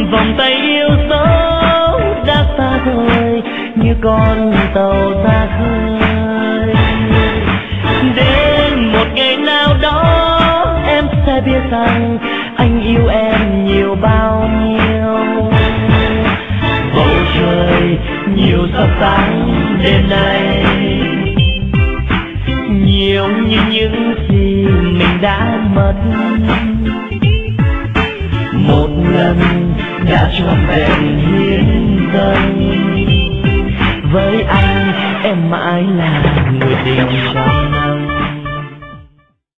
vòng tay yêu dấu đã xa vời như con tàu ra khơi. Đến một ngày nào đó em sẽ biết rằng anh yêu em nhiều bao nhiêu. Bầu trời nhiều sao sáng đêm nay, nhiều như những gì mình đã mất. Một lần đã trọn vẹn hiến dâng, với anh em mãi là người tình trong